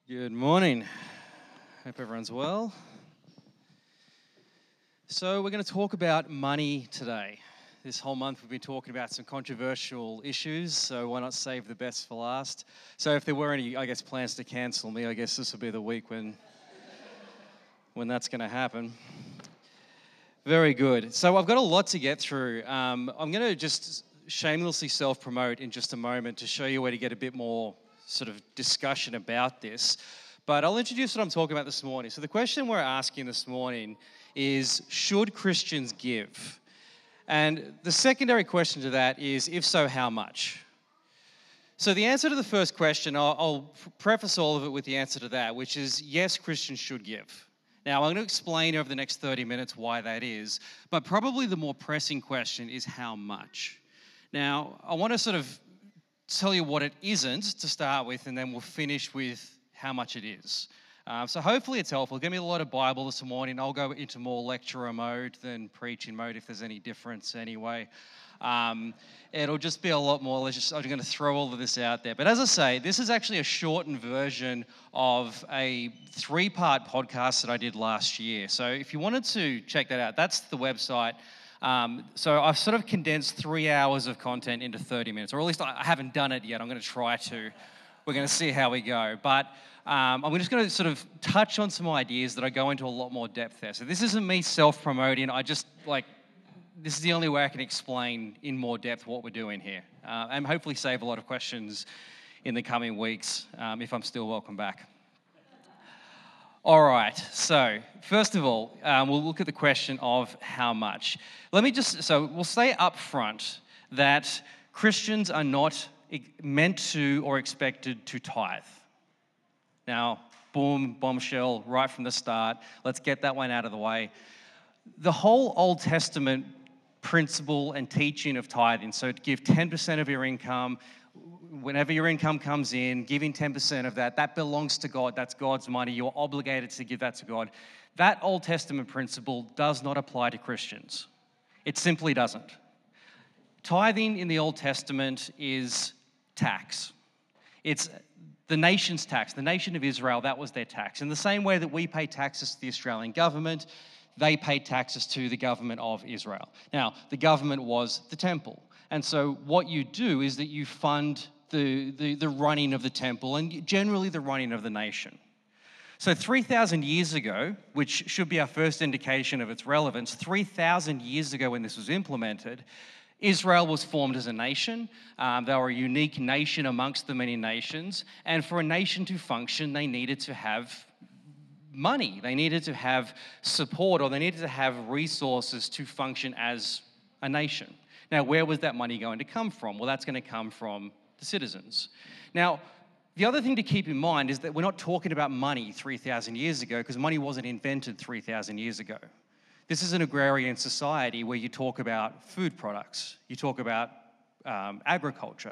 Good morning. Hope everyone's well. So, we're going to talk about money today. This whole month we've been talking about some controversial issues, so why not save the best for last? So, if there were any, plans to cancel me, this will be the week when that's going to happen. Very good. So, I've got a lot to get through. I'm going to just shamelessly self-promote in just a moment to show you where to get a bit more sort of discussion about this. But I'll introduce what I'm talking about this morning. So the question we're asking this morning is, should Christians give? And the secondary question to that is, if so, how much? So the answer to the first question, I'll preface all of it with the answer to that, which is, yes, Christians should give. Now, I'm going to explain over the next 30 minutes why that is, but probably the more pressing question is how much? Now, I want to sort of tell you what it isn't to start with, and then we'll finish with how much it is. So hopefully it's helpful. Give me a lot of Bible this morning. I'll go into more lecturer mode than preaching mode if there's any difference anyway. It'll just be a lot more. I'm going to throw all of this out there. But as I say, this is actually a shortened version of a 3-part podcast that I did last year. So if you wanted to check that out, that's the website. So I've sort of condensed 3 hours of content into 30 minutes, or at least I haven't done it yet. I'm going to try to. We're going to see how we go. But I'm just going to sort of touch on some ideas that I go into a lot more depth there. So this isn't me self-promoting. This is the only way I can explain in more depth what we're doing here, and hopefully save a lot of questions in the coming weeks if I'm still welcome back. All right, so first of all, we'll look at the question of how much. We'll say up front that Christians are not meant to or expected to tithe. Now, boom, bombshell, right from the start. Let's get that one out of the way. The whole Old Testament principle and teaching of tithing, so to give 10% of your income, whenever your income comes in, giving 10% of that belongs to God. That's God's money. You're obligated to give that to God. That Old Testament principle does not apply to Christians. It simply doesn't. Tithing in the Old Testament is tax. It's the nation's tax. The nation of Israel, that was their tax. In the same way that we pay taxes to the Australian government, they paid taxes to the government of Israel. Now, the government was the temple. And so what you do is that you fund the running of the temple and generally the running of the nation. So 3,000 years ago, which should be our first indication of its relevance, 3,000 years ago when this was implemented, Israel was formed as a nation. They were a unique nation amongst the many nations. And for a nation to function, they needed to have money. They needed to have support, or they needed to have resources to function as a nation. Now, where was that money going to come from? Well, that's going to come from the citizens. Now, the other thing to keep in mind is that we're not talking about money 3,000 years ago, because money wasn't invented 3,000 years ago. This is an agrarian society where you talk about food products, you talk about agriculture.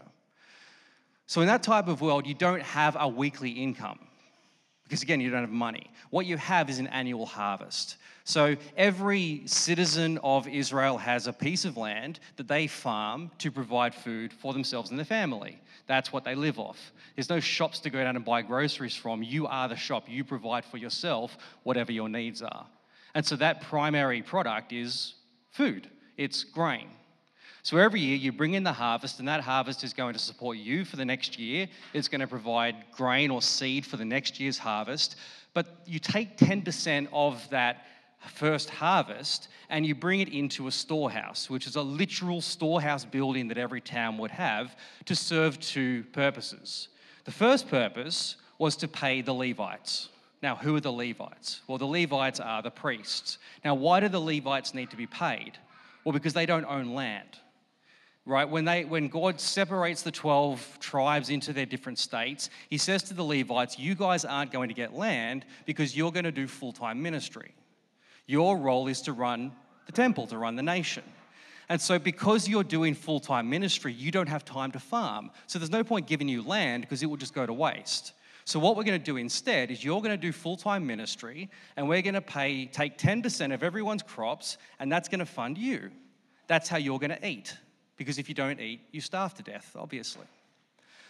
So in that type of world, you don't have a weekly income, because again, you don't have money. What you have is an annual harvest. So every citizen of Israel has a piece of land that they farm to provide food for themselves and their family. That's what they live off. There's no shops to go down and buy groceries from. You are the shop. You provide for yourself whatever your needs are. And so that primary product is food. It's grain. So every year you bring in the harvest, and that harvest is going to support you for the next year. It's going to provide grain or seed for the next year's harvest. But you take 10% of that first harvest and you bring it into a storehouse, which is a literal storehouse building that every town would have, to serve 2 purposes. The first purpose was to pay the Levites. Now, who are the Levites? Well, the Levites are the priests. Now, why do the Levites need to be paid? Well, because they don't own land. Right? When God separates the 12 tribes into their different states, he says to the Levites, you guys aren't going to get land because you're going to do full-time ministry. Your role is to run the temple, to run the nation. And so because you're doing full-time ministry, you don't have time to farm. So there's no point giving you land because it will just go to waste. So what we're going to do instead is you're going to do full-time ministry, and we're going to take 10% of everyone's crops, and that's going to fund you. That's how you're going to eat. Because if you don't eat, you starve to death, obviously.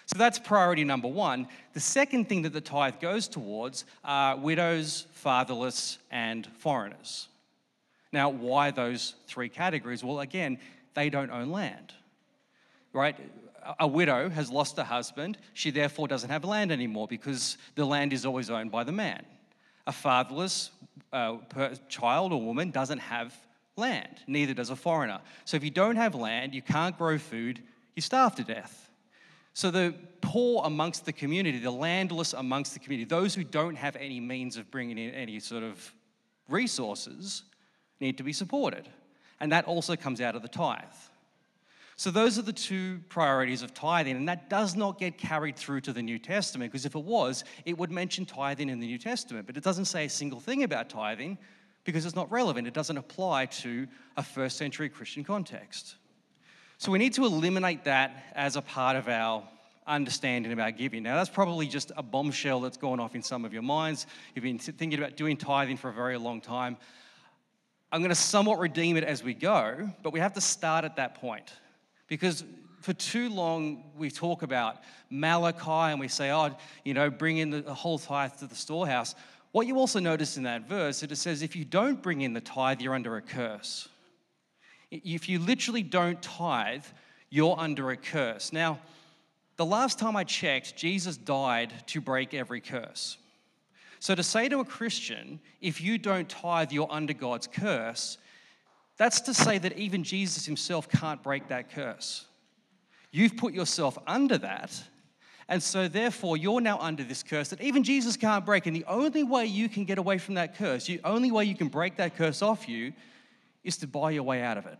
So that's priority number one. The second thing that the tithe goes towards are widows, fatherless, and foreigners. Now, why those three categories? Well, again, they don't own land, right? A widow has lost a husband. She therefore doesn't have land anymore because the land is always owned by the man. A fatherless child or woman doesn't have land. Neither does a foreigner. So if you don't have land, you can't grow food, you starve to death. So the poor amongst the community, the landless amongst the community, those who don't have any means of bringing in any sort of resources need to be supported. And that also comes out of the tithe. So those are the two priorities of tithing, and that does not get carried through to the New Testament, because if it was, it would mention tithing in the New Testament, but it doesn't say a single thing about tithing because it's not relevant. It doesn't apply to a first century Christian context. So we need to eliminate that as a part of our understanding about giving. Now, that's probably just a bombshell that's gone off in some of your minds. You've been thinking about doing tithing for a very long time. I'm going to somewhat redeem it as we go, but we have to start at that point. Because for too long, we talk about Malachi and we say, bring in the whole tithe to the storehouse. What you also notice in that verse, it says, if you don't bring in the tithe, you're under a curse. If you literally don't tithe, you're under a curse. Now, the last time I checked, Jesus died to break every curse. So to say to a Christian, if you don't tithe, you're under God's curse, that's to say that even Jesus himself can't break that curse. You've put yourself under that, and so therefore you're now under this curse that even Jesus can't break. And the only way you can get away from that curse, the only way you can break that curse off you, is to buy your way out of it.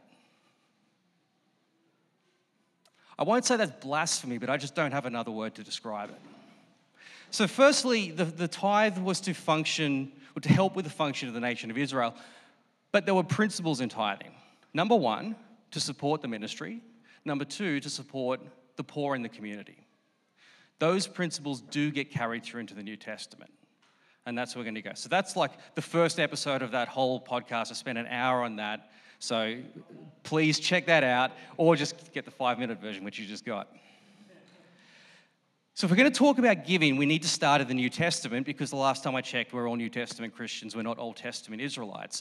I won't say that's blasphemy, but I just don't have another word to describe it. So firstly, the tithe was to function, or to help with the function of the nation of Israel. But there were principles in tithing. Number one, to support the ministry. Number two, to support the poor in the community. Those principles do get carried through into the New Testament. And that's where we're going to go. So that's like the first episode of that whole podcast. I spent an hour on that. So please check that out, or just get the 5-minute version, which you just got. So if we're going to talk about giving, we need to start at the New Testament, because the last time I checked, we're all New Testament Christians. We're not Old Testament Israelites.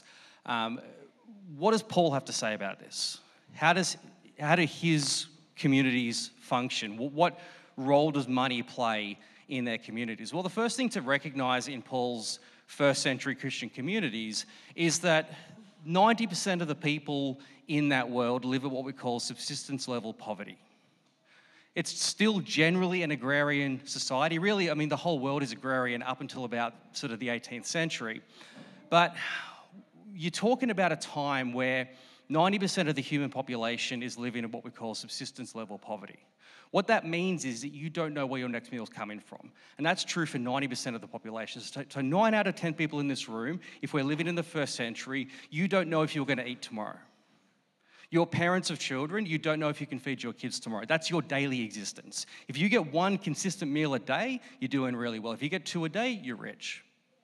What does Paul have to say about this? How do his communities function? What role does money play in their communities? Well, the first thing to recognize in Paul's first century Christian communities is that 90% of the people in that world live at what we call subsistence level poverty. It's still generally an agrarian society. Really, the whole world is agrarian up until about sort of the 18th century. But you're talking about a time where 90% of the human population is living at what we call subsistence level poverty. What that means is that you don't know where your next meal is coming from. And that's true for 90% of the population. So 9 out of 10 people in this room, if we're living in the first century, you don't know if you're going to eat tomorrow. Your parents of children, you don't know if you can feed your kids tomorrow. That's your daily existence. If you get one consistent meal a day, you're doing really well. If you get 2 a day, you're rich.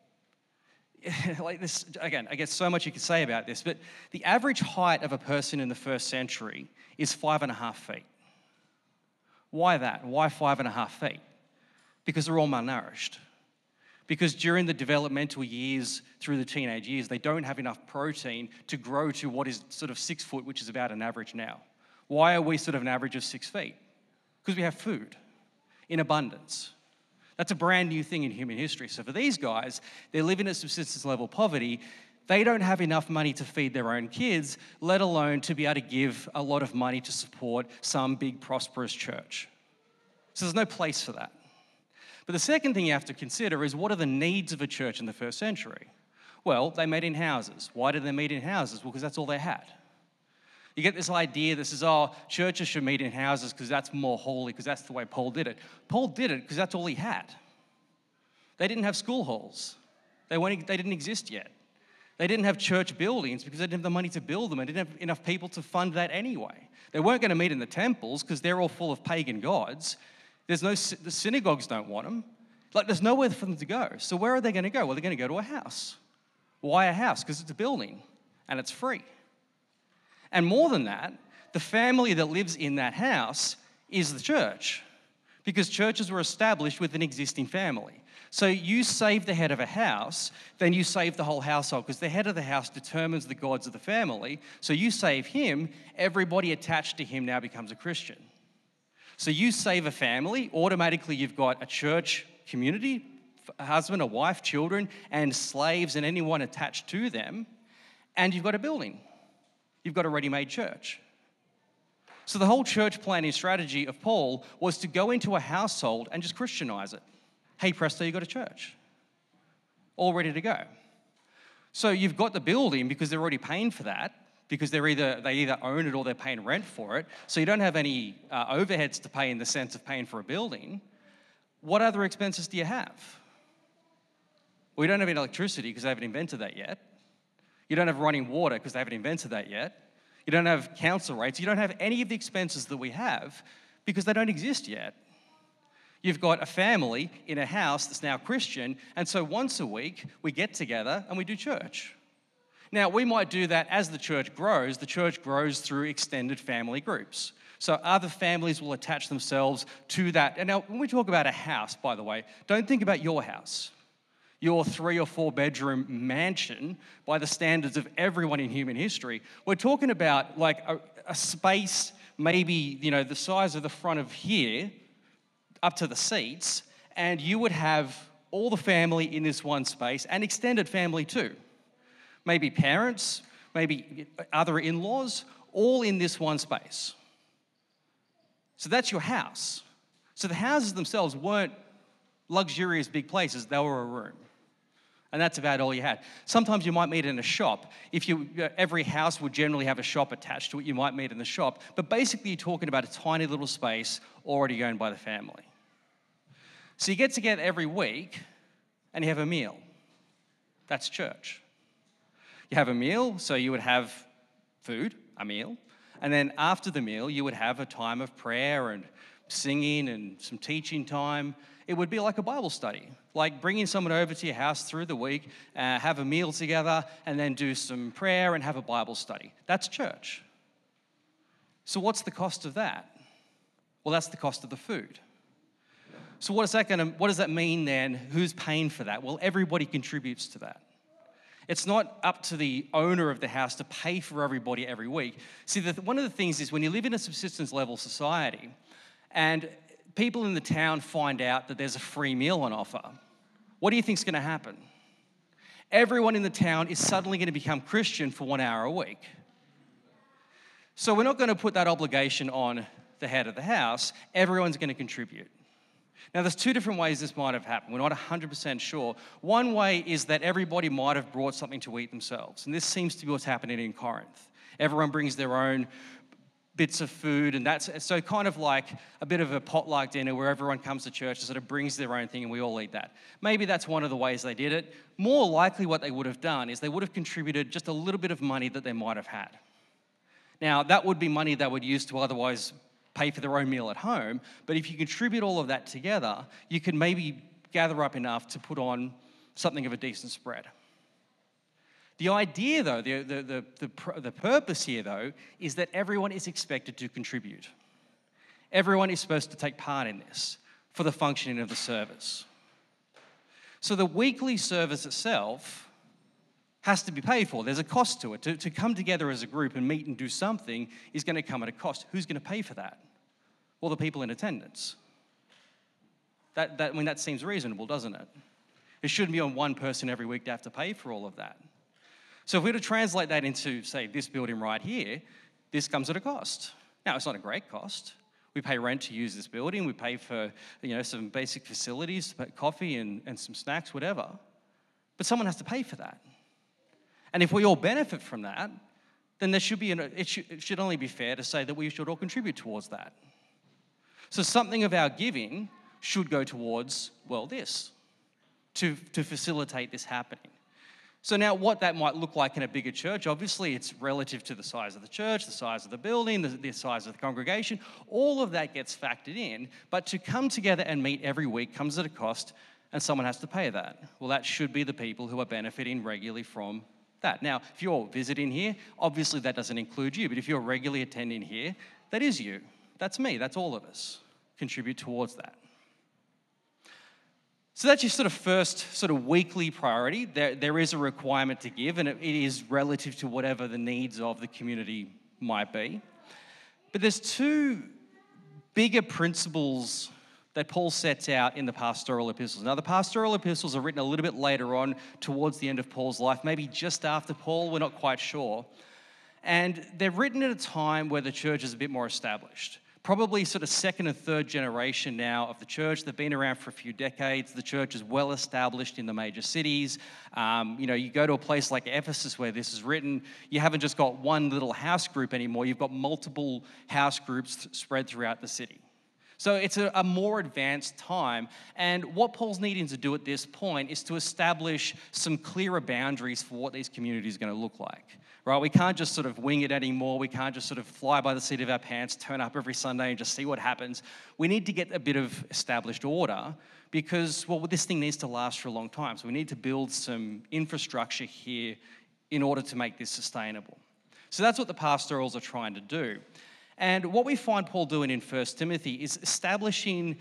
Like this, again, I guess so much you could say about this, but the average height of a person in the first century is 5.5 feet. Why that? Why 5.5 feet? Because they're all malnourished. Because during the developmental years through the teenage years, they don't have enough protein to grow to what is sort of 6 foot, which is about an average now. Why are we sort of an average of 6 feet? Because we have food in abundance. That's a brand new thing in human history. So for these guys, they're living at subsistence level poverty. They don't have enough money to feed their own kids, let alone to be able to give a lot of money to support some big prosperous church. So there's no place for that. But the second thing you have to consider is, what are the needs of a church in the first century? Well, they met in houses. Why did they meet in houses? Well, because that's all they had. You get this idea that says, churches should meet in houses because that's more holy, because that's the way Paul did it. Paul did it because that's all he had. They didn't have school halls. They didn't exist yet. They didn't have church buildings because they didn't have the money to build them and didn't have enough people to fund that anyway. They weren't going to meet in the temples because they're all full of pagan gods. The synagogues don't want them. There's nowhere for them to go. So where are they going to go? Well, they're going to go to a house. Why a house? Because it's a building and it's free. And more than that, the family that lives in that house is the church, because churches were established with an existing family. So you save the head of a house, then you save the whole household, because the head of the house determines the gods of the family. So you save him, everybody attached to him now becomes a Christian. So you save a family, automatically you've got a church community, a husband, a wife, children, and slaves and anyone attached to them, and you've got a building. You've got a ready-made church. So the whole church planning strategy of Paul was to go into a household and just Christianize it. Hey, presto, you got a church. All ready to go. So you've got the building because they're already paying for that, because they either own it or they're paying rent for it. So you don't have any overheads to pay in the sense of paying for a building. What other expenses do you have? Well, you don't have any electricity because they haven't invented that yet. You don't have running water because they haven't invented that yet. You don't have council rates. You don't have any of the expenses that we have because they don't exist yet. You've got a family in a house that's now Christian, and so once a week we get together and we do church. Now, we might do that as the church grows. The church grows through extended family groups. So other families will attach themselves to that. And now, when we talk about a house, by the way, don't think about your house, your 3 or 4 bedroom mansion by the standards of everyone in human history. We're talking about like a space, maybe, the size of the front of here, up to the seats, and you would have all the family in this one space and extended family too. Maybe parents, maybe other in-laws, all in this one space. So that's your house. So the houses themselves weren't luxurious big places, they were a room. And that's about all you had. Sometimes you might meet in a shop. Every house would generally have a shop attached to it. You might meet in the shop. But basically, you're talking about a tiny little space already owned by the family. So you get together every week and you have a meal. That's church. You have a meal, so you would have food, a meal. And then after the meal, you would have a time of prayer and singing and some teaching time. It would be like a Bible study, like bringing someone over to your house through the week, have a meal together, and then do some prayer and have a Bible study. That's church. So what's the cost of that? Well, that's the cost of the food. So what does that mean then? Who's paying for that? Well, everybody contributes to that. It's not up to the owner of the house to pay for everybody every week. See, one of the things is when you live in a subsistence level society and people in the town find out that there's a free meal on offer, what do you think is going to happen? Everyone in the town is suddenly going to become Christian for 1 hour a week. So we're not going to put that obligation on the head of the house. Everyone's going to contribute. Now, there's 2 different ways this might have happened. We're not 100% sure. One way is that everybody might have brought something to eat themselves. And this seems to be what's happening in Corinth. Everyone brings their own bits of food, and that's so kind of like a bit of a potluck dinner where everyone comes to church and sort of brings their own thing and we all eat that. Maybe that's one of the ways they did it. More likely what they would have done is they would have contributed just a little bit of money that they might have had. Now, that would be money they would use to otherwise pay for their own meal at home, but if you contribute all of that together, you can maybe gather up enough to put on something of a decent spread. The idea, though, the purpose here, though, is that everyone is expected to contribute. Everyone is supposed to take part in this for the functioning of the service. So the weekly service itself has to be paid for. There's a cost to it. To come together as a group and meet and do something is going to come at a cost. Who's going to pay for that? Well, the people in attendance. That seems reasonable, doesn't it? It shouldn't be on one person every week to have to pay for all of that. So if we were to translate that into, say, this building right here, this comes at a cost. Now, it's not a great cost. We pay rent to use this building. We pay for, some basic facilities, coffee and some snacks, whatever. But someone has to pay for that. And if we all benefit from that, then it should only be fair to say that we should all contribute towards that. So something of our giving should go towards, this, to facilitate this happening. So now what that might look like in a bigger church, obviously it's relative to the size of the church, the size of the building, the size of the congregation. All of that gets factored in, but to come together and meet every week comes at a cost and someone has to pay that. Well, that should be the people who are benefiting regularly from that. Now, if you're visiting here, obviously that doesn't include you, but if you're regularly attending here, that is you. That's me, that's all of us. contribute towards that. So that's your sort of first sort of weekly priority. There is a requirement to give, and it is relative to whatever the needs of the community might be. But there's two bigger principles that Paul sets out in the pastoral epistles. Now, the pastoral epistles are written a little bit later on towards the end of Paul's life, maybe just after Paul, we're not quite sure. And they're written at a time where the church is a bit more established. Probably sort of second and third generation now of the church. They've been around for a few decades. The church is well established in the major cities. You go to a place like Ephesus where this is written, you haven't just got one little house group anymore. You've got multiple house groups spread throughout the city. So it's a more advanced time. And what Paul's needing to do at this point is to establish some clearer boundaries for what these communities are going to look like. Right? We can't just sort of wing it anymore. We can't just sort of fly by the seat of our pants, turn up every Sunday and just see what happens. We need to get a bit of established order because, well, this thing needs to last for a long time. So we need to build some infrastructure here in order to make this sustainable. So that's what the pastorals are trying to do. And what we find Paul doing in 1 Timothy is establishing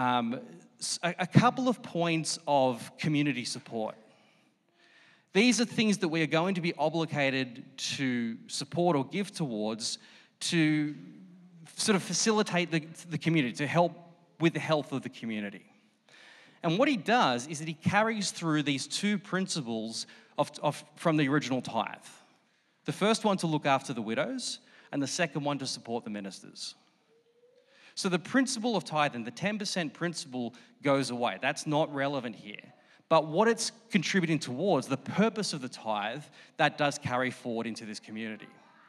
a couple of points of community support. These are things that we are going to be obligated to support or give towards to sort of facilitate the community, to help with the health of the community. And what he does is that he carries through these two principles from the original tithe. The first one to look after the widows, and the second one to support the ministers. So the principle of tithing, the 10% principle, goes away. That's not relevant here. But what it's contributing towards, the purpose of the tithe, that does carry forward into this community.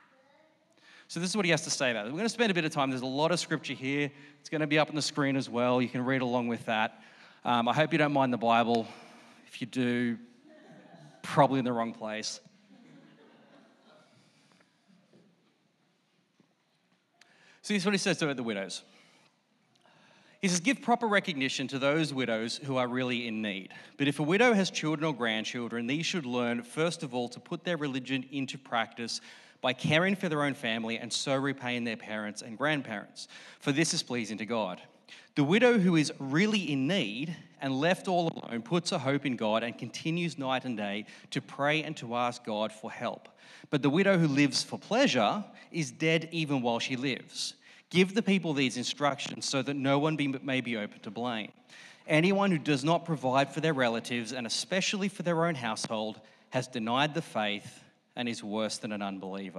So this is what he has to say about it. We're going to spend a bit of time. There's a lot of scripture here. It's going to be up on the screen as well. You can read along with that. I hope you don't mind the Bible. If you do, probably in the wrong place. So here's what he says about the widows. He says, give proper recognition to those widows who are really in need. But if a widow has children or grandchildren, these should learn, first of all, to put their religion into practice by caring for their own family and so repaying their parents and grandparents. For this is pleasing to God. The widow who is really in need and left all alone puts her hope in God and continues night and day to pray and to ask God for help. But the widow who lives for pleasure is dead even while she lives. Give the people these instructions so that no one may be open to blame. Anyone who does not provide for their relatives, and especially for their own household, has denied the faith and is worse than an unbeliever.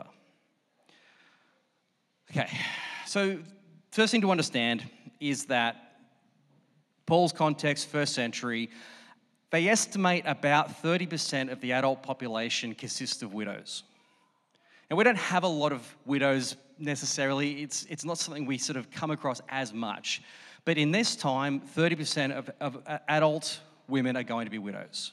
Okay, so first thing to understand is that Paul's context, first century, they estimate about 30% of the adult population consists of widows. And we don't have a lot of widows necessarily. It's not something we sort of come across as much. But in this time, 30% of adult women are going to be widows.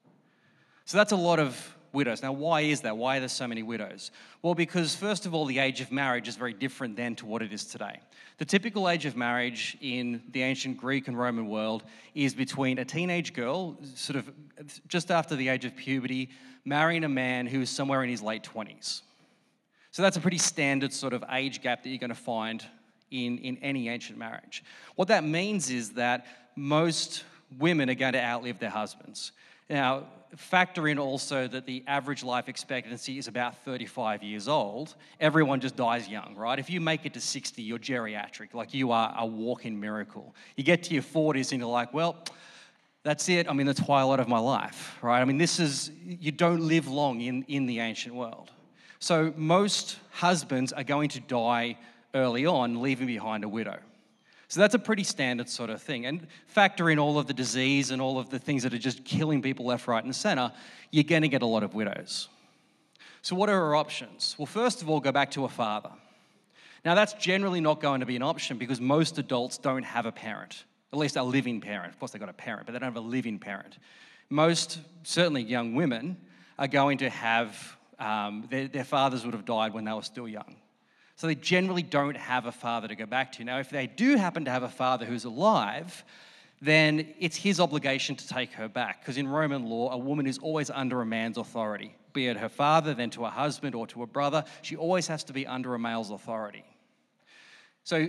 So that's a lot of widows. Now, why is that? Why are there so many widows? Well, because first of all, the age of marriage is very different then to what it is today. The typical age of marriage in the ancient Greek and Roman world is between a teenage girl, sort of just after the age of puberty, marrying a man who is somewhere in his late 20s. So that's a pretty standard sort of age gap that you're going to find in any ancient marriage. What that means is that most women are going to outlive their husbands. Now, factor in also that the average life expectancy is about 35 years old. Everyone just dies young, right? If you make it to 60, you're geriatric, like you are a walking miracle. You get to your 40s and you're like, well, that's it. I'm in the twilight of my life, right? I mean, you don't live long in the ancient world. So most husbands are going to die early on, leaving behind a widow. So that's a pretty standard sort of thing. And factor in all of the disease and all of the things that are just killing people left, right, and center, you're going to get a lot of widows. So what are our options? Well, first of all, go back to a father. Now, that's generally not going to be an option because most adults don't have a parent, at least a living parent. Of course, they've got a parent, but they don't have a living parent. Most, certainly young women, are going to have, their fathers would have died when they were still young. So they generally don't have a father to go back to. Now, if they do happen to have a father who's alive, then it's his obligation to take her back. Because in Roman law, a woman is always under a man's authority, be it her father, then to a husband or to a brother. She always has to be under a male's authority. So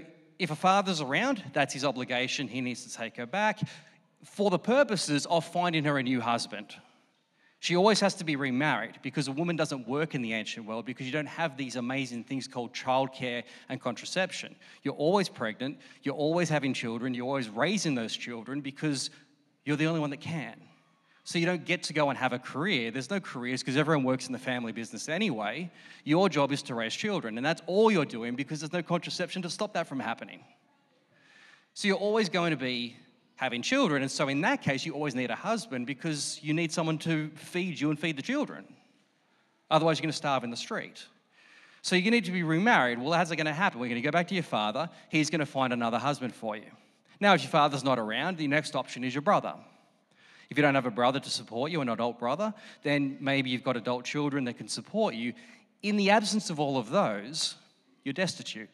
if a father's around, that's his obligation. He needs to take her back for the purposes of finding her a new husband. She always has to be remarried because a woman doesn't work in the ancient world because you don't have these amazing things called childcare and contraception. You're always pregnant, you're always having children, you're always raising those children because you're the only one that can. So you don't get to go and have a career. There's no careers because everyone works in the family business anyway. Your job is to raise children, and that's all you're doing because there's no contraception to stop that from happening. So you're always going to be having children, and so in that case, you always need a husband because you need someone to feed you and feed the children. Otherwise, you're going to starve in the street. So you need to be remarried. Well, how's that going to happen? We're going to go back to your father. He's going to find another husband for you. Now, if your father's not around, the next option is your brother. If you don't have a brother to support you, an adult brother, then maybe you've got adult children that can support you. In the absence of all of those, you're destitute.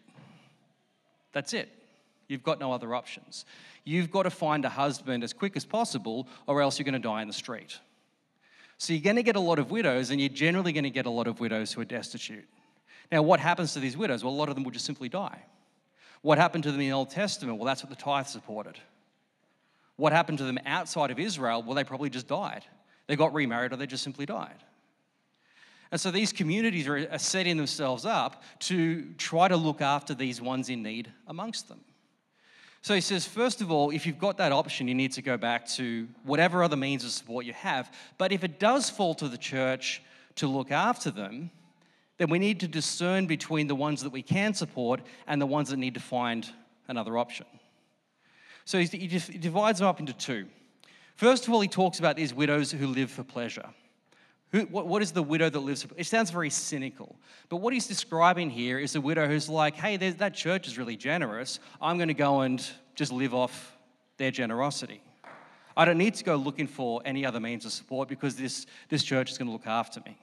That's it. You've got no other options. You've got to find a husband as quick as possible or else you're going to die in the street. So you're going to get a lot of widows, and you're generally going to get a lot of widows who are destitute. Now, what happens to these widows? Well, a lot of them will just simply die. What happened to them in the Old Testament? Well, that's what the tithe supported. What happened to them outside of Israel? Well, they probably just died. They got remarried or they just simply died. And so these communities are setting themselves up to try to look after these ones in need amongst them. So he says, first of all, if you've got that option, you need to go back to whatever other means of support you have. But if it does fall to the church to look after them, then we need to discern between the ones that we can support and the ones that need to find another option. So he divides them up into two. First of all, he talks about these widows who live for pleasure. What is the widow that lives for pleasure? It sounds very cynical. But what he's describing here is a widow who's like, hey, that church is really generous. I'm going to go and just live off their generosity. I don't need to go looking for any other means of support because this church is going to look after me.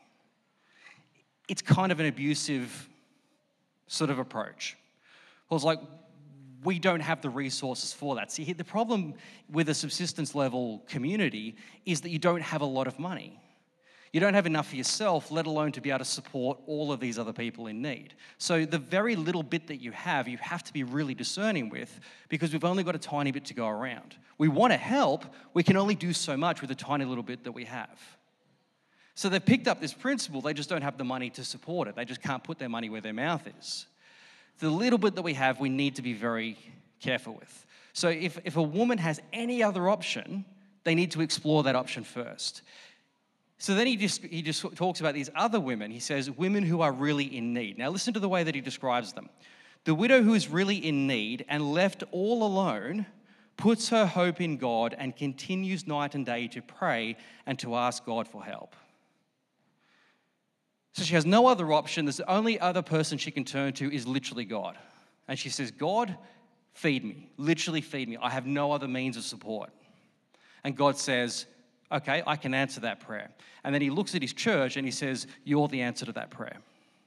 It's kind of an abusive sort of approach. Paul's like, we don't have the resources for that. See, the problem with a subsistence level community is that you don't have a lot of money. You don't have enough for yourself, let alone to be able to support all of these other people in need. So the very little bit that you have to be really discerning with because we've only got a tiny bit to go around. We want to help, we can only do so much with the tiny little bit that we have. So they've picked up this principle, they just don't have the money to support it. They just can't put their money where their mouth is. The little bit that we have, we need to be very careful with. So if a woman has any other option, they need to explore that option first. So then he just talks about these other women. He says, women who are really in need. Now listen to the way that he describes them. The widow who is really in need and left all alone puts her hope in God and continues night and day to pray and to ask God for help. So she has no other option. The only other person she can turn to is literally God. And she says, God, feed me. Literally feed me. I have no other means of support. And God says, okay, I can answer that prayer. And then he looks at his church and he says, you're the answer to that prayer.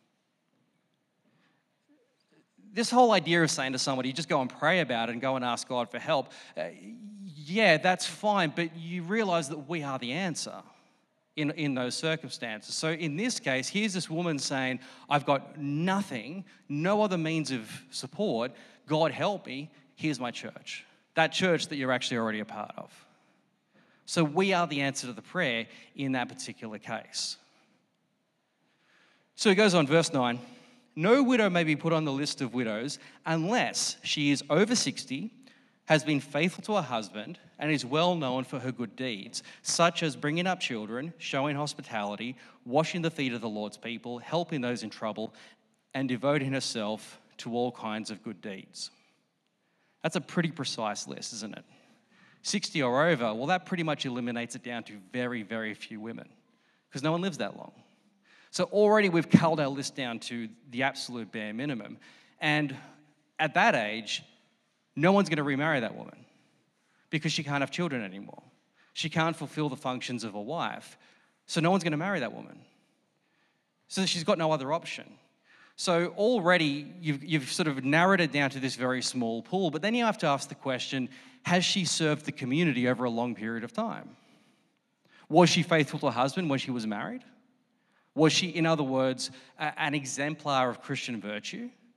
This whole idea of saying to somebody, just go and pray about it and go and ask God for help, yeah, that's fine, but you realize that we are the answer in those circumstances. So in this case, here's this woman saying, I've got nothing, no other means of support. God help me, here's my church. That church that you're actually already a part of. So we are the answer to the prayer in that particular case. So he goes on, verse 9. No widow may be put on the list of widows unless she is over 60, has been faithful to her husband, and is well known for her good deeds, such as bringing up children, showing hospitality, washing the feet of the Lord's people, helping those in trouble, and devoting herself to all kinds of good deeds. That's a pretty precise list, isn't it? 60 or over, well, that pretty much eliminates it down to very, very few women, because no one lives that long. So already we've culled our list down to the absolute bare minimum. And at that age, no one's going to remarry that woman because she can't have children anymore. She can't fulfill the functions of a wife. So no one's going to marry that woman. So she's got no other option. So already you've sort of narrowed it down to this very small pool, but then you have to ask the question, has she served the community over a long period of time? Was she faithful to her husband when she was married? Was she, in other words, an exemplar of Christian virtue?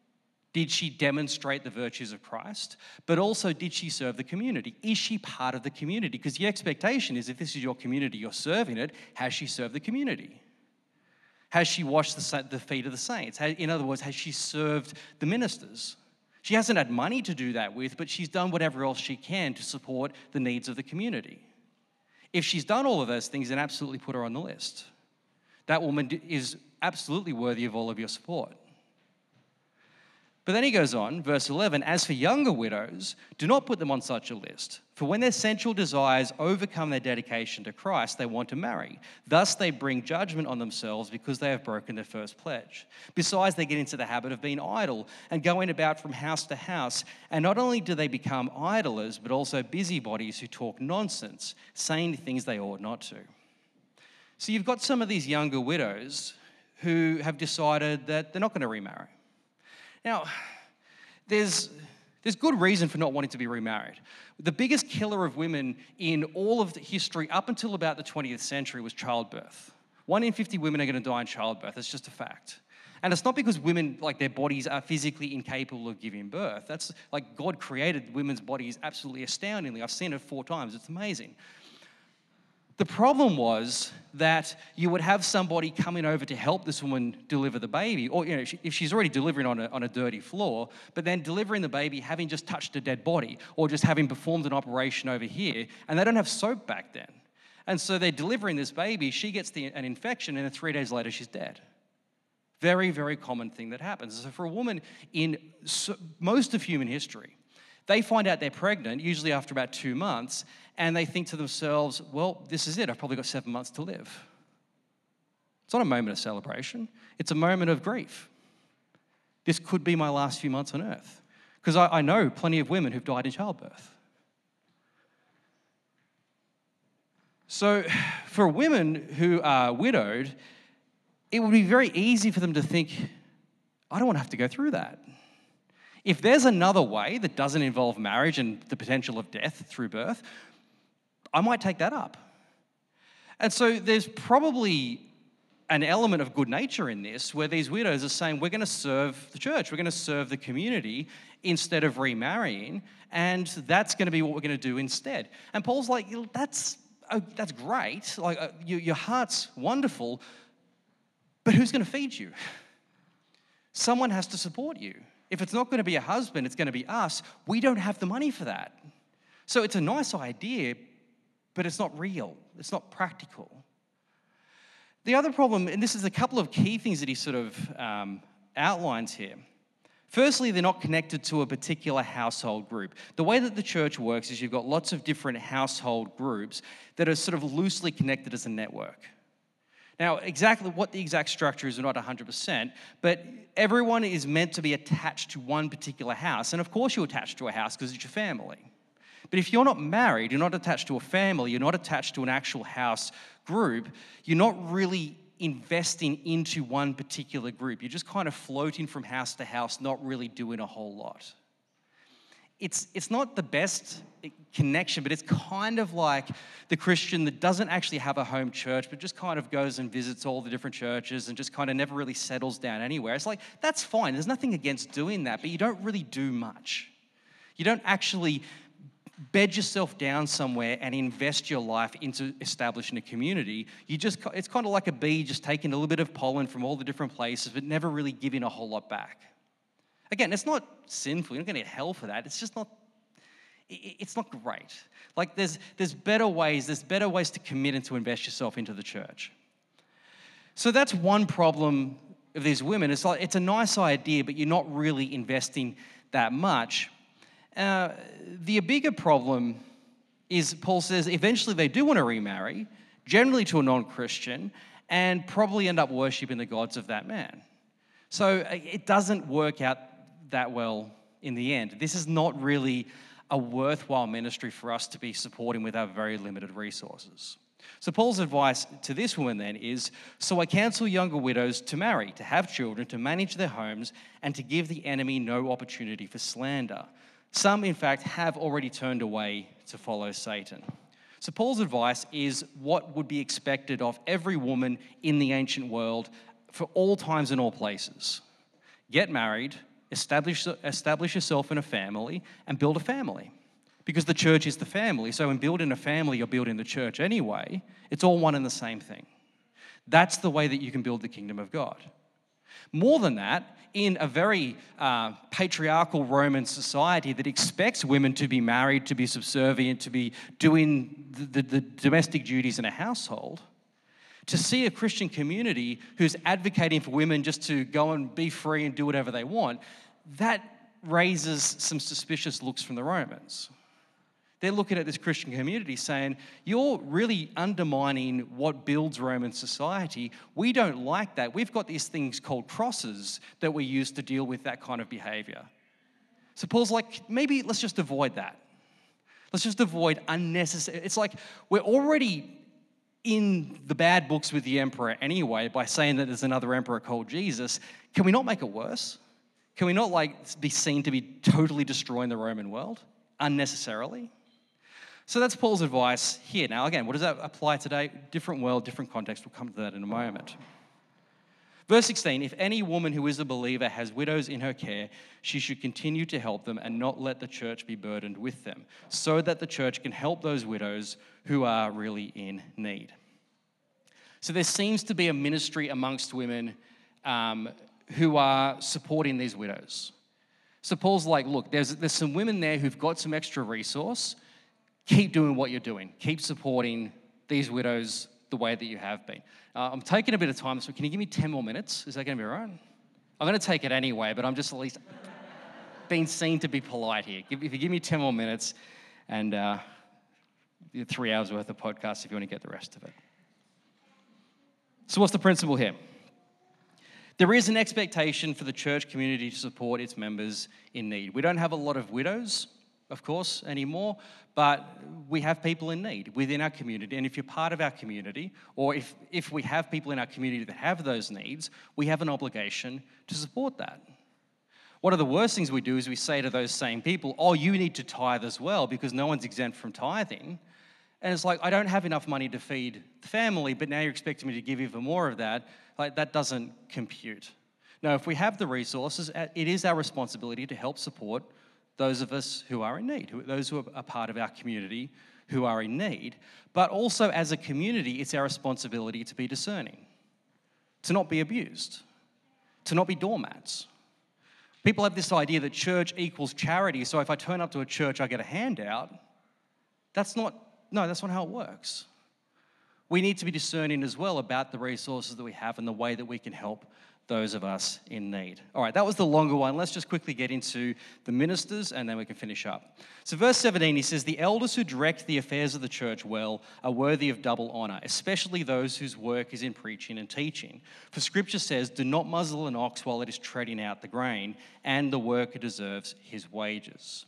Did she demonstrate the virtues of Christ? But also, did she serve the community? Is she part of the community? Because the expectation is if this is your community, you're serving it, has she served the community? Has she washed the feet of the saints? In other words, has she served the ministers? She hasn't had money to do that with, but she's done whatever else she can to support the needs of the community. If she's done all of those things, then absolutely put her on the list. That woman is absolutely worthy of all of your support. But then he goes on, verse 11, as for younger widows, do not put them on such a list. For when their sensual desires overcome their dedication to Christ, they want to marry. Thus they bring judgment on themselves because they have broken their first pledge. Besides, they get into the habit of being idle and going about from house to house. And not only do they become idlers, but also busybodies who talk nonsense, saying things they ought not to. So you've got some of these younger widows who have decided that they're not going to remarry. Now, there's good reason for not wanting to be remarried. The biggest killer of women in all of the history up until about the 20th century was childbirth. 1 in 50 women are going to die in childbirth. It's just a fact. And it's not because women, like their bodies are physically incapable of giving birth. That's like God created women's bodies absolutely astoundingly. I've seen it 4 times. It's amazing. The problem was that you would have somebody coming over to help this woman deliver the baby, or if she's already delivering on a dirty floor, but then delivering the baby having just touched a dead body, or just having performed an operation over here, and they don't have soap back then. And so they're delivering this baby, she gets an infection, and then 3 days later she's dead. Very, very common thing that happens. So for a woman in most of human history, they find out they're pregnant, usually after about 2 months, and they think to themselves, well, this is it. I've probably got 7 months to live. It's not a moment of celebration. It's a moment of grief. This could be my last few months on earth. Because I know plenty of women who've died in childbirth. So for women who are widowed, it would be very easy for them to think, I don't want to have to go through that. If there's another way that doesn't involve marriage and the potential of death through birth, I might take that up. And so there's probably an element of good nature in this where these widows are saying, we're going to serve the church, we're going to serve the community instead of remarrying, and that's going to be what we're going to do instead. And Paul's like, that's great, like your heart's wonderful, but who's going to feed you? Someone has to support you. If it's not going to be a husband, it's going to be us. We don't have the money for that. So it's a nice idea, but it's not real. It's not practical. The other problem, and this is a couple of key things that he sort of outlines here. Firstly, they're not connected to a particular household group. The way that the church works is you've got lots of different household groups that are sort of loosely connected as a network. Now, exactly what the exact structure is, we're not 100%, but everyone is meant to be attached to one particular house. And of course you're attached to a house because it's your family. But if you're not married, you're not attached to a family, you're not attached to an actual house group, you're not really investing into one particular group. You're just kind of floating from house to house, not really doing a whole lot. It's not the best connection, but it's kind of like the Christian that doesn't actually have a home church, but just kind of goes and visits all the different churches and just kind of never really settles down anywhere. It's like, that's fine. There's nothing against doing that, but you don't really do much. You don't actually bed yourself down somewhere and invest your life into establishing a community. It's kind of like a bee just taking a little bit of pollen from all the different places, but never really giving a whole lot back. Again, it's not sinful. You're not going to get hell for that. It's not great. Like there's better ways to commit and to invest yourself into the church. So that's one problem of these women. It's like it's a nice idea, but you're not really investing that much. The bigger problem is, Paul says, eventually they do want to remarry, generally to a non-Christian, and probably end up worshipping the gods of that man. So it doesn't work out that well in the end. This is not really a worthwhile ministry for us to be supporting with our very limited resources. So Paul's advice to this woman then is, so I counsel younger widows to marry, to have children, to manage their homes, and to give the enemy no opportunity for slander. Some, in fact, have already turned away to follow Satan. So Paul's advice is what would be expected of every woman in the ancient world for all times and all places. Get married, establish yourself in a family, and build a family. Because the church is the family. So in building a family, you're building the church anyway. It's all one and the same thing. That's the way that you can build the kingdom of God. More than that, in a very patriarchal Roman society that expects women to be married, to be subservient, to be doing the domestic duties in a household, to see a Christian community who's advocating for women just to go and be free and do whatever they want, that raises some suspicious looks from the Romans. They're looking at this Christian community saying, you're really undermining what builds Roman society. We don't like that. We've got these things called crosses that we use to deal with that kind of behavior. So Paul's like, maybe let's just avoid that. Let's just avoid unnecessary. It's like we're already in the bad books with the emperor anyway by saying that there's another emperor called Jesus. Can we not make it worse? Can we not be seen to be totally destroying the Roman world unnecessarily? So that's Paul's advice here. Now, again, what does that apply today? Different world, different context. We'll come to that in a moment. Verse 16, if any woman who is a believer has widows in her care, she should continue to help them and not let the church be burdened with them, so that the church can help those widows who are really in need. So there seems to be a ministry amongst women who are supporting these widows. So Paul's like, look, there's some women there who've got some extra resource. Keep doing what you're doing. Keep supporting these widows the way that you have been. I'm taking a bit of time, so can you give me 10 more minutes? Is that going to be all right? I'm going to take it anyway, but I'm just at least being seen to be polite here. If you give me 10 more minutes and 3 hours worth of podcast if you want to get the rest of it. So what's the principle here? There is an expectation for the church community to support its members in need. We don't have a lot of widows, of course, anymore, but we have people in need within our community. And if you're part of our community, or if we have people in our community that have those needs, we have an obligation to support that. One of the worst things we do is we say to those same people, oh, you need to tithe as well because no one's exempt from tithing. And it's like, I don't have enough money to feed the family, but now you're expecting me to give even more of that. Like, that doesn't compute. No, if we have the resources, it is our responsibility to help support those of us who are in need, those who are a part of our community who are in need. But also as a community, it's our responsibility to be discerning, to not be abused, to not be doormats. People have this idea that church equals charity, so if I turn up to a church, I get a handout. That's not how it works. We need to be discerning as well about the resources that we have and the way that we can help those of us in need. All right, that was the longer one. Let's just quickly get into the ministers and then we can finish up. So verse 17, he says, the elders who direct the affairs of the church well are worthy of double honor, especially those whose work is in preaching and teaching. For scripture says, do not muzzle an ox while it is treading out the grain, and the worker deserves his wages.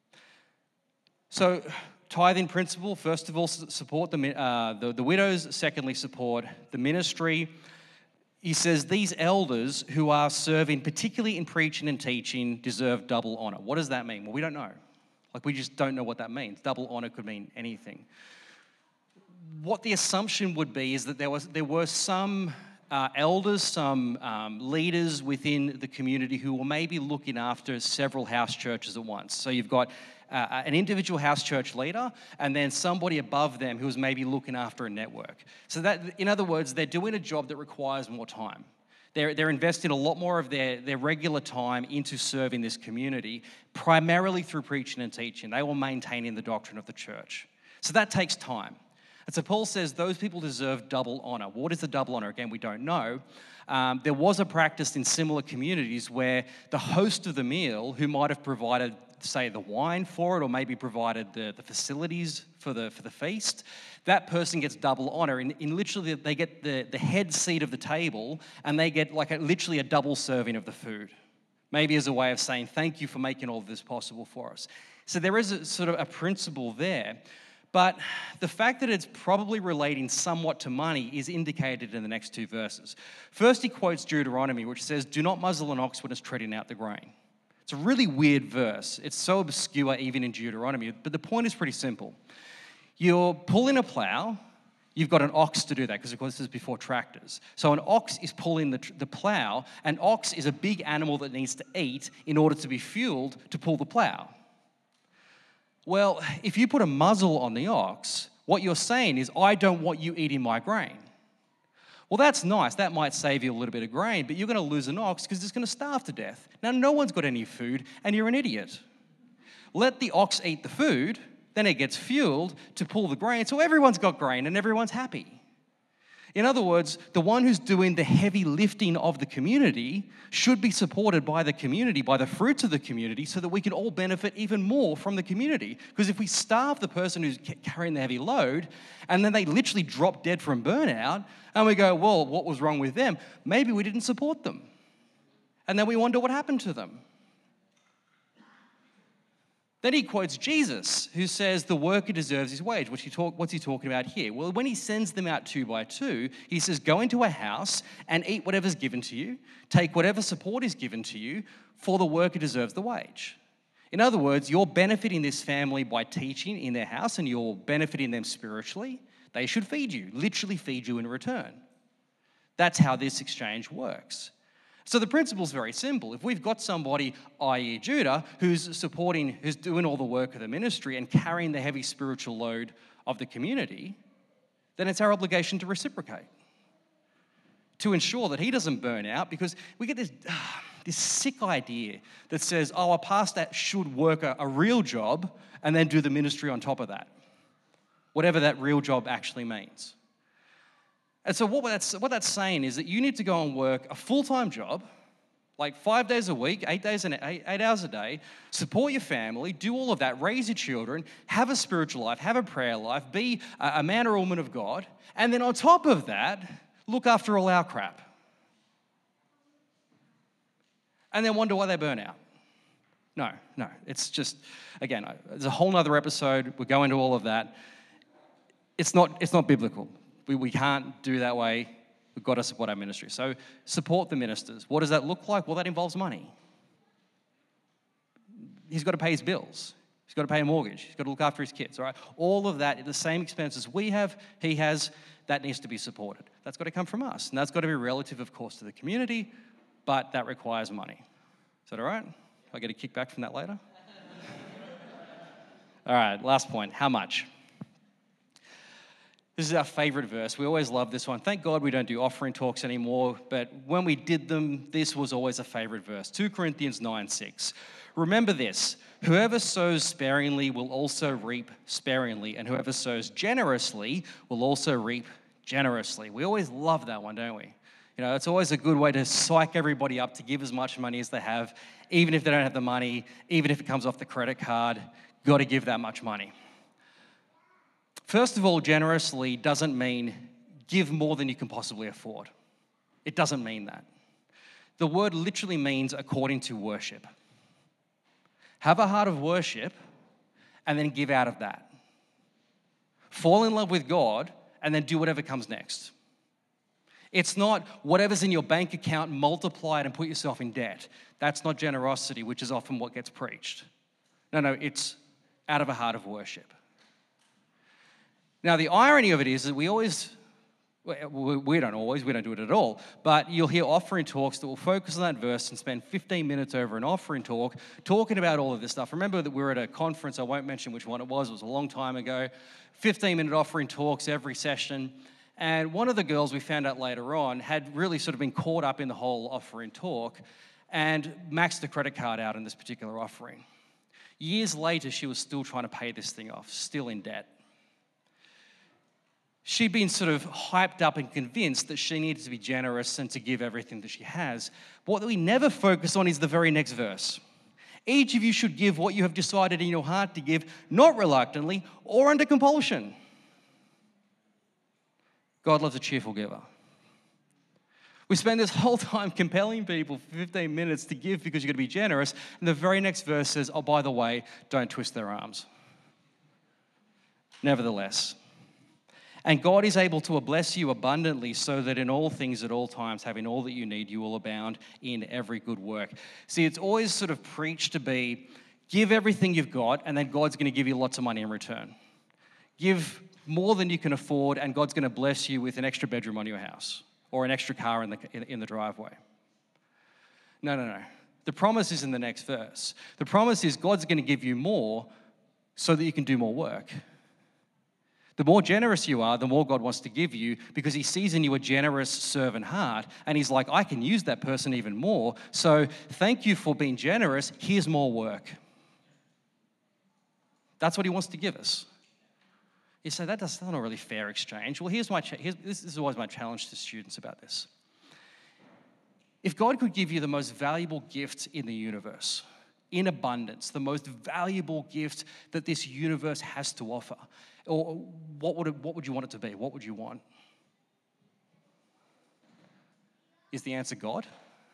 So tithing principle, first of all, support the widows. Secondly, support the ministry. He says these elders who are serving, particularly in preaching and teaching, deserve double honor. What does that mean? Well, we don't know. We just don't know what that means. Double honor could mean anything. What the assumption would be is that there were some elders, some leaders within the community who were maybe looking after several house churches at once. So you've got an individual house church leader, and then somebody above them who is maybe looking after a network. So that, in other words, they're doing a job that requires more time. They're investing a lot more of their regular time into serving this community, primarily through preaching and teaching. They were maintaining the doctrine of the church. So that takes time. And so Paul says those people deserve double honor. What is the double honor? Again, we don't know. There was a practice in similar communities where the host of the meal, who might have provided, say, the wine for it, or maybe provided the facilities for the feast, that person gets double honor. In literally, they get the head seat of the table, and they get literally a double serving of the food, maybe as a way of saying thank you for making all of this possible for us. So there is a sort of a principle there. But the fact that it's probably relating somewhat to money is indicated in the next two verses. First, he quotes Deuteronomy, which says, do not muzzle an ox when it's treading out the grain. It's a really weird verse. It's so obscure even in Deuteronomy, but the point is pretty simple. You're pulling a plow, You've got an ox to do that, because of course this is before tractors. So an ox is pulling the plow. An ox is a big animal that needs to eat in order to be fueled to pull the plow. Well, if you put a muzzle on the ox, what you're saying is, I don't want you eating my grain. Well, that's nice. That might save you a little bit of grain, but you're going to lose an ox because it's going to starve to death. Now, no one's got any food, and you're an idiot. Let the ox eat the food, then it gets fueled to pull the grain, so everyone's got grain and everyone's happy. In other words, the one who's doing the heavy lifting of the community should be supported by the community, by the fruits of the community, so that we can all benefit even more from the community. Because if we starve the person who's carrying the heavy load, and then they literally drop dead from burnout, and we go, well, what was wrong with them? Maybe we didn't support them. And then we wonder what happened to them. Then he quotes Jesus, who says the worker deserves his wage. What's he talking about here? Well, when he sends them out 2 by 2, he says, go into a house and eat whatever's given to you, take whatever support is given to you, for the worker deserves the wage. In other words, you're benefiting this family by teaching in their house, and you're benefiting them spiritually. They should feed you, literally feed you in return. That's how this exchange works. So the principle is very simple. If we've got somebody, i.e. Judah, who's doing all the work of the ministry and carrying the heavy spiritual load of the community, then it's our obligation to reciprocate, to ensure that he doesn't burn out, because we get this sick idea that says, a pastor should work a real job and then do the ministry on top of that, whatever that real job actually means. And so what that's saying is that you need to go and work a full-time job, like 5 days a week, 8 hours a day, support your family, do all of that, raise your children, have a spiritual life, have a prayer life, be a man or a woman of God, and then on top of that, look after all our crap. And then wonder why they burn out. No, it's just, again, there's a whole nother episode. We'll go into all of that. It's not biblical. We can't do that way. We've got to support our ministry. So support the ministers. What does that look like? Well, that involves money. He's got to pay his bills. He's got to pay a mortgage. He's got to look after his kids, all right? All of that, the same expenses we have, he has, that needs to be supported. That's got to come from us. And that's got to be relative, of course, to the community, but that requires money. Is that all right? I get a kickback from that later? All right, last point. How much? This is our favorite verse. We always love this one. Thank God we don't do offering talks anymore, but when we did them, this was always a favorite verse. 2 Corinthians 9:6. Remember this, whoever sows sparingly will also reap sparingly, and whoever sows generously will also reap generously. We always love that one, don't we? You know, it's always a good way to psych everybody up to give as much money as they have, even if they don't have the money, even if it comes off the credit card, got to give that much money. First of all, generously doesn't mean give more than you can possibly afford. It doesn't mean that. The word literally means according to worship. Have a heart of worship and then give out of that. Fall in love with God and then do whatever comes next. It's not whatever's in your bank account, multiply it and put yourself in debt. That's not generosity, which is often what gets preached. No, it's out of a heart of worship. Now, the irony of it is that we don't do it at all, but you'll hear offering talks that will focus on that verse and spend 15 minutes over an offering talk talking about all of this stuff. Remember that we were at a conference, I won't mention which one it was a long time ago, 15-minute offering talks every session, and one of the girls we found out later on had really sort of been caught up in the whole offering talk and maxed the credit card out in this particular offering. Years later, she was still trying to pay this thing off, still in debt. She'd been sort of hyped up and convinced that she needed to be generous and to give everything that she has. What we never focus on is the very next verse. Each of you should give what you have decided in your heart to give, not reluctantly or under compulsion. God loves a cheerful giver. We spend this whole time compelling people for 15 minutes to give because you've got to be generous, and the very next verse says, oh, by the way, don't twist their arms. Nevertheless, and God is able to bless you abundantly so that in all things at all times, having all that you need, you will abound in every good work. See, it's always sort of preached to be, give everything you've got, and then God's going to give you lots of money in return. Give more than you can afford, and God's going to bless you with an extra bedroom on your house or an extra car in the driveway. No. The promise is in the next verse. The promise is God's going to give you more so that you can do more work. The more generous you are, the more God wants to give you, because he sees in you a generous servant heart, and he's like, I can use that person even more. So thank you for being generous. Here's more work. That's what he wants to give us. You say, that's not a really fair exchange. Well, this is always my challenge to students about this. If God could give you the most valuable gift in the universe, in abundance, the most valuable gift that this universe has to offer, or what would you want it to be? What would you want? Is the answer God?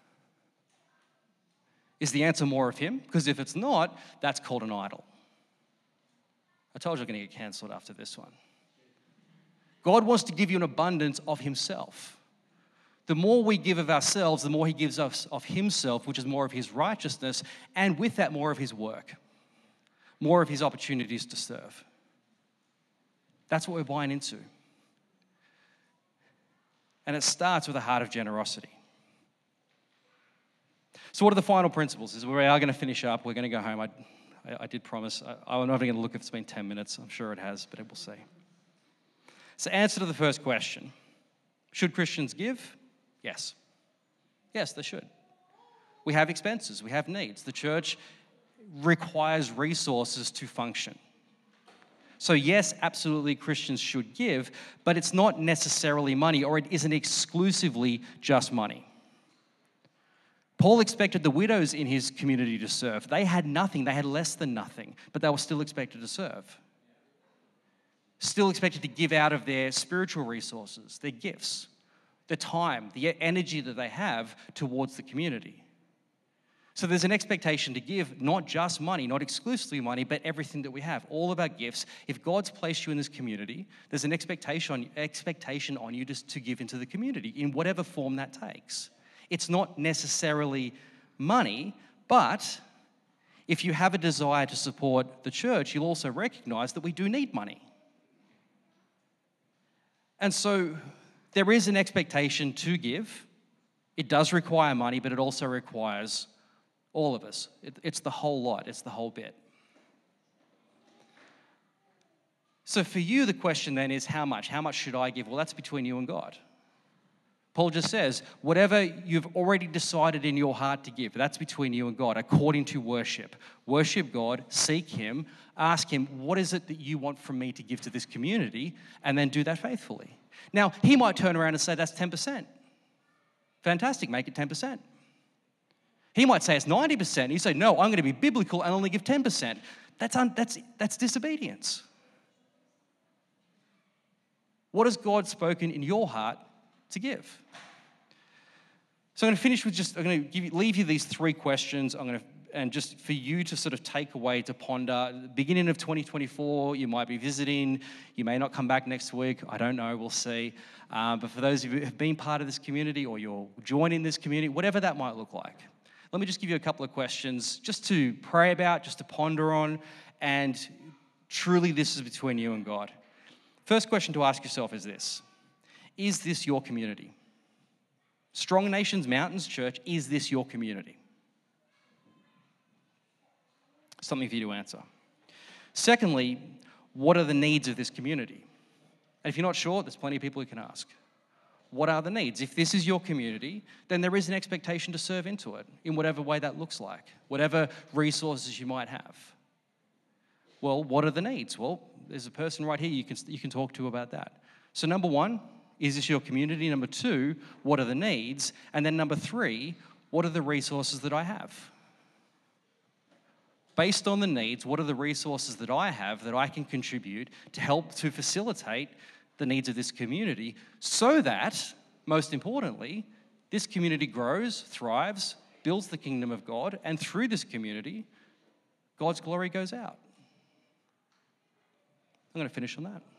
Is the answer more of him? Because if it's not, that's called an idol. I told you I'm going to get cancelled after this one. God wants to give you an abundance of himself. The more we give of ourselves, the more he gives us of himself, which is more of his righteousness, and with that, more of his work, more of his opportunities to serve. That's what we're buying into. And it starts with a heart of generosity. So what are the final principles? We are going to finish up. We're going to go home. I did promise. I'm not even going to look if it's been 10 minutes. I'm sure it has, but we'll see. So answer to the first question. Should Christians give? Yes. Yes, they should. We have expenses. We have needs. The church requires resources to function. So yes, absolutely, Christians should give, but it's not necessarily money, or it isn't exclusively just money. Paul expected the widows in his community to serve. They had nothing. They had less than nothing, but they were still expected to serve. Still expected to give out of their spiritual resources, their gifts, the time, the energy that they have towards the community. So there's an expectation to give not just money, not exclusively money, but everything that we have, all of our gifts. If God's placed you in this community, there's an expectation on you to give into the community in whatever form that takes. It's not necessarily money, but if you have a desire to support the church, you'll also recognize that we do need money. And so there is an expectation to give. It does require money, but it also requires all of us. It's the whole lot. It's the whole bit. So for you, the question then is how much? How much should I give? Well, that's between you and God. Paul just says, whatever you've already decided in your heart to give, that's between you and God, according to worship. Worship God, seek him, ask him, what is it that you want from me to give to this community? And then do that faithfully. Now, he might turn around and say, that's 10%. Fantastic, make it 10%. He might say it's 90%. You say, no, I'm going to be biblical and only give 10%. That's disobedience. What has God spoken in your heart to give? So I'm going to finish with leave you these three questions. And just for you to sort of take away, to ponder. At the beginning of 2024, you might be visiting. You may not come back next week. I don't know. We'll see. But for those of you who have been part of this community, or you're joining this community, whatever that might look like, let me just give you a couple of questions just to pray about, just to ponder on, and truly this is between you and God. First question to ask yourself is this: is this your community? Strong Nations Mountains Church, is this your community? Something for you to answer. Secondly, what are the needs of this community? And if you're not sure, there's plenty of people who can ask. What are the needs? If this is your community, then there is an expectation to serve into it in whatever way that looks like, whatever resources you might have. Well, what are the needs? Well, there's a person right here you can talk to about that. So number one, is this your community? Number two, what are the needs? And then number three, what are the resources that I have? Based on the needs, what are the resources that I have that I can contribute to help to facilitate the needs of this community, so that, most importantly, this community grows, thrives, builds the kingdom of God, and through this community, God's glory goes out. I'm going to finish on that.